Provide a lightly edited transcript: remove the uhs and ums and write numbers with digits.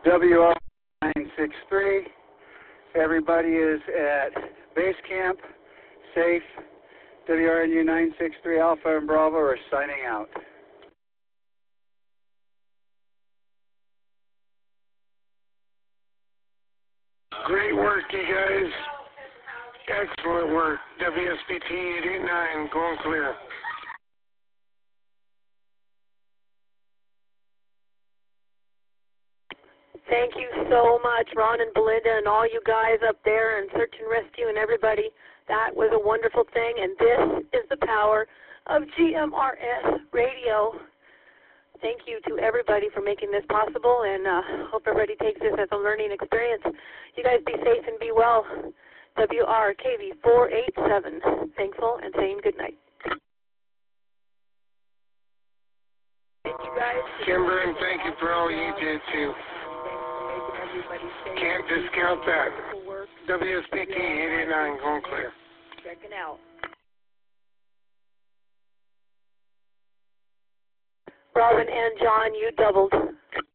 WR 963. Everybody is at base camp, safe. WRNU 963 Alpha and Bravo are signing out. Great work, you guys. Excellent work. WSBT 889 going clear. Thank you so much, Ron and Belinda and all you guys up there and Search and Rescue and everybody. That was a wonderful thing, and this is the power of GMRS radio. Thank you to everybody for making this possible, and hope everybody takes this as a learning experience. You guys be safe and be well. WRKV 487, thankful and saying good night. Thank you guys. Kimber, and thank you for all you did too. Can't discount that. WSBT 889 going clear. Checking out. Robin and John, you doubled.